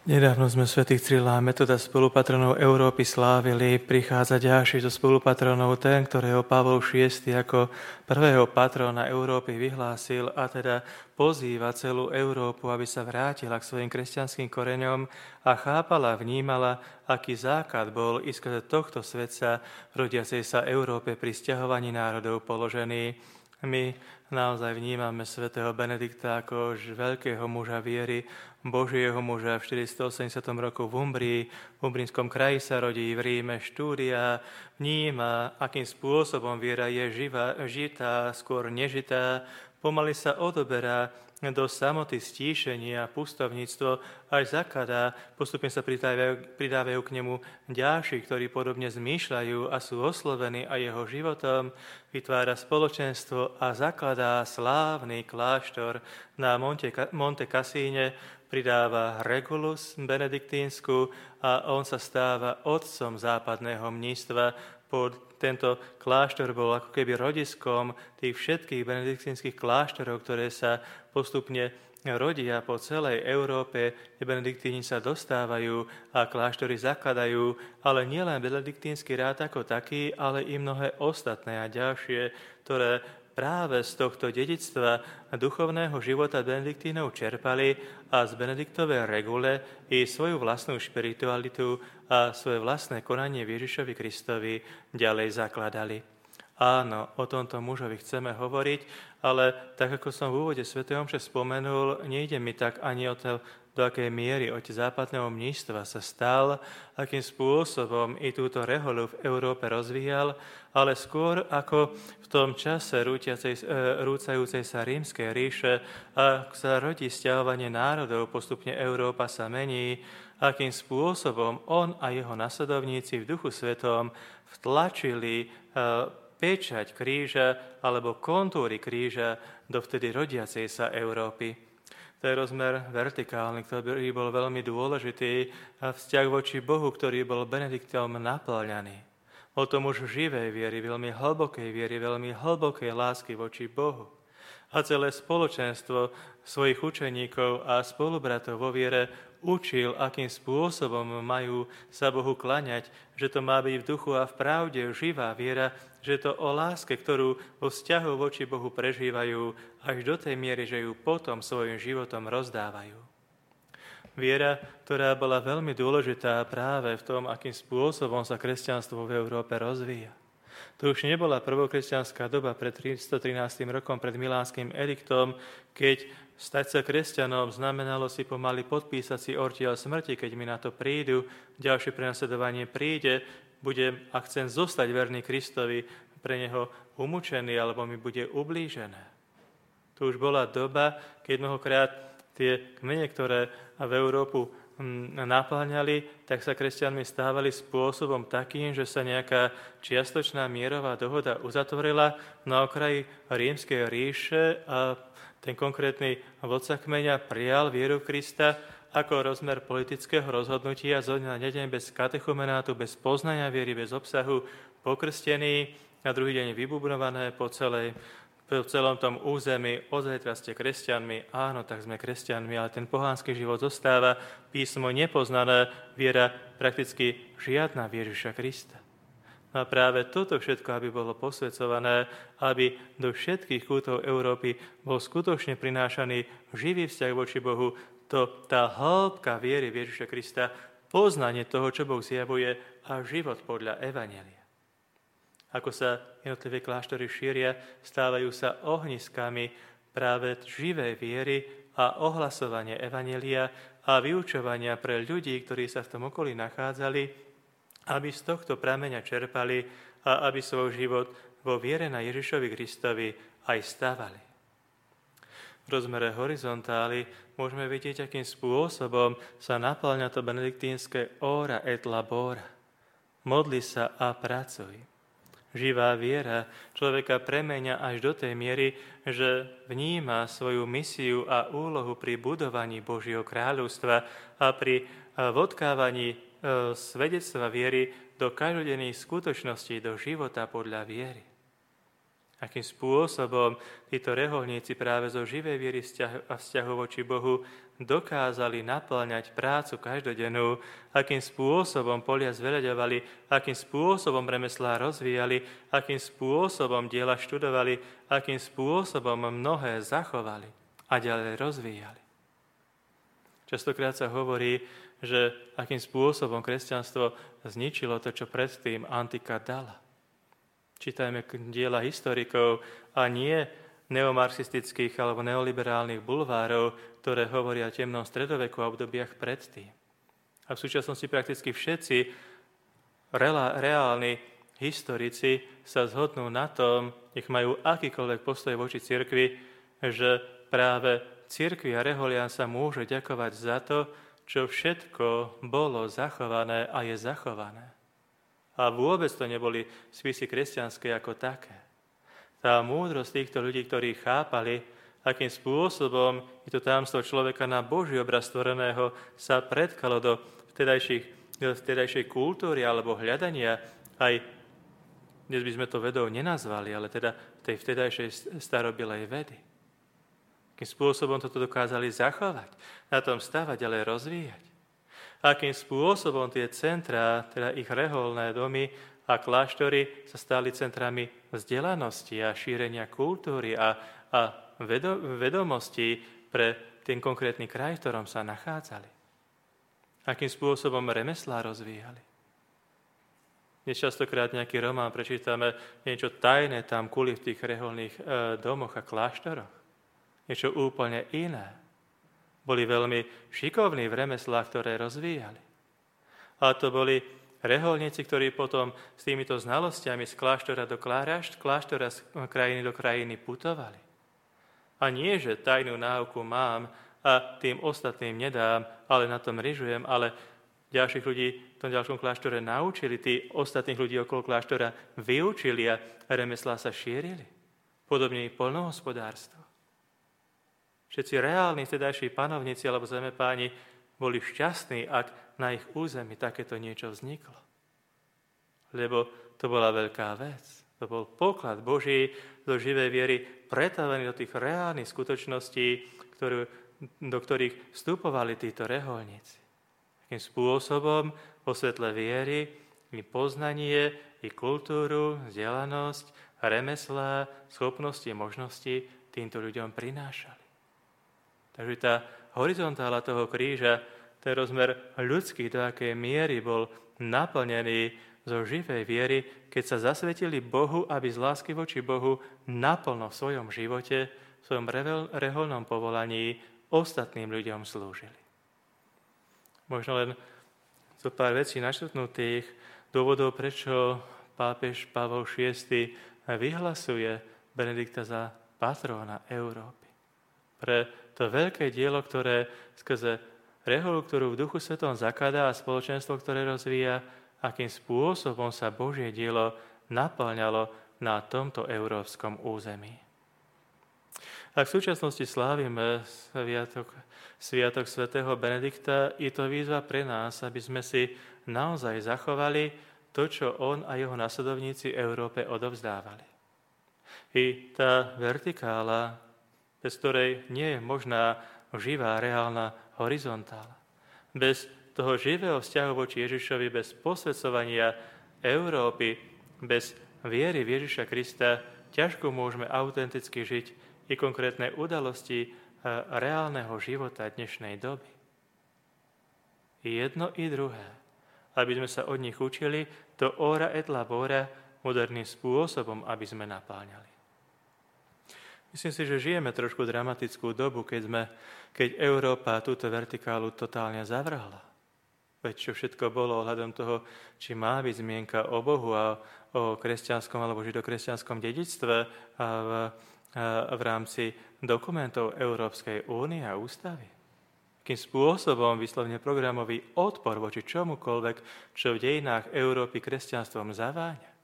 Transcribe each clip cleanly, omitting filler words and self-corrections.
Nedávno sme svätých Cyrila a Metoda spolupatronov Európy slávili. Prichádza ďalší zo spolupatronov, ten, ktorého Pavol VI ako prvého patrona Európy vyhlásil a teda pozýva celú Európu, aby sa vrátila k svojim kresťanským koreňom a chápala, vnímala, aký základ bol i skrze tohto sveta rodiacej sa Európe pri sťahovaní národov položený. My naozaj vnímame svätého Benedikta ako veľkého muža viery, Božieho muža. V 480. roku v Umbrii, v Umbrinskom kraji sa rodí, v Ríme štúdia, vníma, akým spôsobom viera je žitá, skôr nežitá, pomaly sa odoberá do samoty, stíšenia, pustovníctvo, až zakladá, postupne sa pridávajú k nemu ďalší, ktorí podobne zmýšľajú a sú oslovení a jeho životom, vytvára spoločenstvo a zakladá slávny kláštor na Monte Cassine, pridáva Regulus benediktínsku a on sa stáva otcom západného mníctva. Tento kláštor bol ako keby rodiskom tých všetkých benediktínskych kláštorov, ktoré sa postupne rodia po celej Európe, kde benediktíni sa dostávajú a kláštory zakladajú, ale nielen benediktínsky rád ako taký, ale i mnohé ostatné a ďalšie, ktoré práve z tohto dedičstva duchovného života benediktínov čerpali a z Benediktovej regule i svoju vlastnú špiritualitu a svoje vlastné konanie Ježišovi Kristovi ďalej zakladali. Áno, o tomto mužovi chceme hovoriť, ale tak, ako som v úvode svätej omše spomenul, nejde mi tak ani o to, do akej miery otec západného mníctva sa stal, akým spôsobom i túto reholu v Európe rozvíjal, ale skôr ako v tom čase rúcajúcej sa rímskej ríše, ak sa rodí sťahovanie národov, postupne Európa sa mení, akým spôsobom on a jeho nasledovníci v Duchu Svetom vtlačili pečať kríža alebo kontúry kríža do vtedy rodiacej sa Európy. To je rozmer vertikálny, ktorý bol veľmi dôležitý a vzťah voči Bohu, ktorý bol Benediktom naplňaný. O tom už živej viery, veľmi hlbokej lásky voči Bohu. A celé spoločenstvo svojich učeníkov a spolubratov vo viere učil, akým spôsobom majú sa Bohu klaňať, že to má byť v duchu a v pravde živá viera, že to o láske, ktorú vo vzťahu voči Bohu prežívajú, až do tej miery, že ju potom svojim životom rozdávajú. Viera, ktorá bola veľmi dôležitá práve v tom, akým spôsobom sa kresťanstvo v Európe rozvíja. To už nebola prvokresťanská doba pred 313. rokom, pred Milánskym ediktom, keď stať sa kresťanom znamenalo si pomaly podpísať si ortiel smrti, keď mi na to prídu, ďalšie prenasledovanie príde, budem a chcem zostať verný Kristovi, pre neho umúčený, alebo mi bude ublížené. To už bola doba, keď mnohokrát tie kmene, ktoré v Európu napĺňali, tak sa kresťanmi stávali spôsobom takým, že sa nejaká čiastočná mierová dohoda uzatvorila na okraji rímskej ríše a ten konkrétny vodca kmeňa prijal vieru Krista ako rozmer politického rozhodnutia zo dňa na deň bez katechumenátu, bez poznania viery, bez obsahu, pokrstený, na druhý deň vybubnované po celom tom území, odzajtra ste kresťanmi, áno, tak sme kresťanmi, ale ten pohánsky život zostáva, písmo nepoznané, viera prakticky žiadna v Ježiša Krista. No a práve toto všetko, aby bolo posvedzované, aby do všetkých kútov Európy bol skutočne prinášaný živý vzťah voči Bohu, tá hĺbka viery v Ježiša Krista, poznanie toho, čo Boh zjavuje a život podľa evanjelia. Ako sa jednotlivé kláštory šíria, stávajú sa ohniskami práve živej viery a ohlasovanie evanjelia a vyučovania pre ľudí, ktorí sa v tom okolí nachádzali, aby z tohto prameňa čerpali a aby svoj život vo viere na Ježišovi Kristovi aj stavali. V rozmere horizontály môžeme vidieť, akým spôsobom sa naplňa to benediktínske ora et labora. Modli sa a pracuj. Živá viera človeka premenia až do tej miery, že vníma svoju misiu a úlohu pri budovaní Božieho kráľovstva a pri vodkávaní svedectva viery do každodenných skutočností, do života podľa viery. Akým spôsobom títo reholníci práve zo živej viery a vzťahu voči Bohu dokázali naplňať prácu každodennú, akým spôsobom polia zveľaďovali, akým spôsobom remeslá rozvíjali, akým spôsobom diela študovali, akým spôsobom mnohé zachovali a ďalej rozvíjali. Častokrát sa hovorí, že akým spôsobom kresťanstvo zničilo to, čo predtým antika dala. Čítajme diela historikov a nie neomarxistických alebo neoliberálnych bulvárov, ktoré hovoria o temnom stredoveku a obdobiach predtým. A v súčasnosti prakticky všetci reálni historici sa zhodnú na tom, nech majú akýkoľvek postoj voči cirkvi, že práve cirkvi a reholian sa môže ďakovať za to, čo všetko bolo zachované a je zachované. A vôbec to neboli spisy kresťanské ako také. Tá múdrosť týchto ľudí, ktorí chápali, akým spôsobom je to tajomstvo človeka na Boží obraz stvoreného, sa predkalo do vtedajšej kultúry alebo hľadania, aj dnes by sme to vedou nenazvali, ale teda tej vtedajšej starobilej vedy. Akým spôsobom toto dokázali zachovať, na tom stavať, ale rozvíjať. Akým spôsobom tie centrá, teda ich reholné domy a kláštory sa stali centrami vzdelanosti a šírenia kultúry a vedomostí pre ten konkrétny kraj, v ktorom sa nachádzali. Akým spôsobom remeslá rozvíjali. Dnes častokrát nejaký román prečítame niečo tajné tam kuli v tých reholných domoch a kláštoroch. Niečo úplne iné. Boli veľmi šikovní v remeslách, ktoré rozvíjali. A to boli reholníci, ktorí potom s týmito znalosťami z kláštora do kláštora z krajiny do krajiny putovali. A nie, že tajnú náuku mám a tým ostatným nedám, ale na tom ryžujem, ale ďalších ľudí v tom ďalšom kláštore naučili, tí ostatných ľudí okolo kláštora vyučili a remeslá sa šírili. Podobne i poľnohospodárstvo. Všetci reálni vtedajší panovníci alebo zemepáni boli šťastní, ak na ich území takéto niečo vzniklo. Lebo to bola veľká vec. To bol poklad Boží do živej viery pretavený do tých reálnych skutočností, do ktorých vstupovali títo reholníci. Takým spôsobom vo svetle viery i poznanie, i kultúru, vzdelanosť, remeslá, schopnosti, možnosti týmto ľuďom prinášali. Takže tá horizontála toho kríža, ten rozmer ľudský, do akej miery bol naplnený zo živej viery, keď sa zasvetili Bohu, aby z lásky voči Bohu naplno v svojom živote, v svojom reholnom povolaní ostatným ľuďom slúžili. Možno len zo pár vecí načrtnutých dôvodov, prečo pápež Pavol VI vyhlasuje Benedikta za patróna Európy. Pre to veľké dielo, ktoré skrze reholu, ktorú v Duchu Svetom zakladá a spoločenstvo, ktoré rozvíja, akým spôsobom sa Božie dielo naplňalo na tomto európskom území. Ak v súčasnosti slávime sviatok svätého Benedikta, je to výzva pre nás, aby sme si naozaj zachovali to, čo on a jeho nasledovníci Európe odovzdávali. I tá vertikála, bez ktorej nie je možná živá, reálna horizontála. Bez toho živého vzťahu voči Ježišovi, bez posväcovania Európy, bez viery v Ježiša Krista, ťažko môžeme autenticky žiť i konkrétne udalosti reálneho života dnešnej doby. I jedno, i druhé. Aby sme sa od nich učili, to ora et labora moderným spôsobom, aby sme napáňali. Myslím si, že žijeme trošku dramatickú dobu, keď Európa túto vertikálu totálne zavrhla. Veď čo všetko bolo ohľadom toho, či má byť zmienka o Bohu a o kresťanskom alebo židokresťanskom dedičstve v rámci dokumentov Európskej únie a ústavy. Akým spôsobom vyslovne programový odpor voči čomukoľvek, čo v dejinách Európy kresťanstvom zaváňa.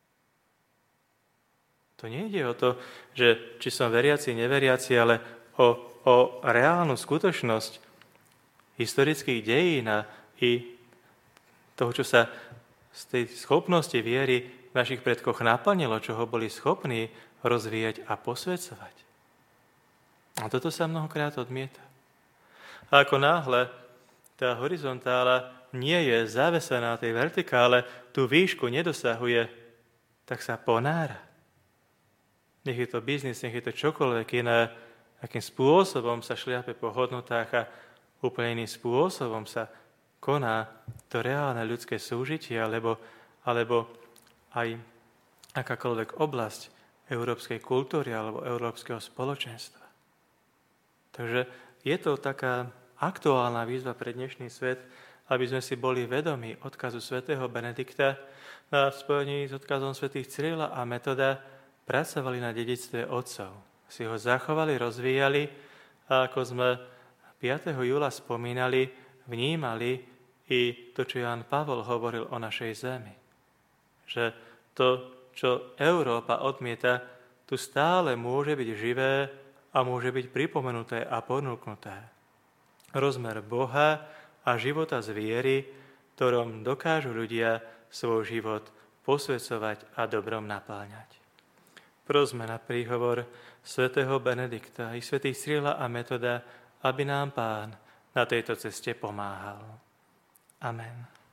To nejde o to, že či som veriaci, neveriaci, ale o reálnu skutočnosť historických dejín a i toho, čo sa z tej schopnosti viery v našich predkoch naplnilo, čoho boli schopní rozvíjať a posväcovať. A toto sa mnohokrát odmieta. A ako náhle tá horizontála nie je zavesená tej vertikále, tú výšku nedosahuje, tak sa ponára. Nech je to biznis, nech je to čokoľvek iné, akým spôsobom sa šliape po hodnotách a úplne iným spôsobom sa koná to reálne ľudské súžitie, alebo aj akákoľvek oblasť európskej kultúry alebo európskeho spoločenstva. Takže je to taká aktuálna výzva pre dnešný svet, aby sme si boli vedomi odkazu svätého Benedikta a v spojení s odkazom svätých Cyrila a Metoda pracovali na dedičstve otcov. Si ho zachovali, rozvíjali a ako sme 5. júla spomínali, vnímali i to, čo Ján Pavol hovoril o našej zemi. Že to, čo Európa odmieta, tu stále môže byť živé a môže byť pripomenuté a ponúknuté. Rozmer Boha a života z viery, ktorom dokážu ľudia svoj život posväcovať a dobrom napáľať. Prosme na príhovor svätého Benedikta i svätých Cyrila a Metoda, aby nám Pán na tejto ceste pomáhal. Amen.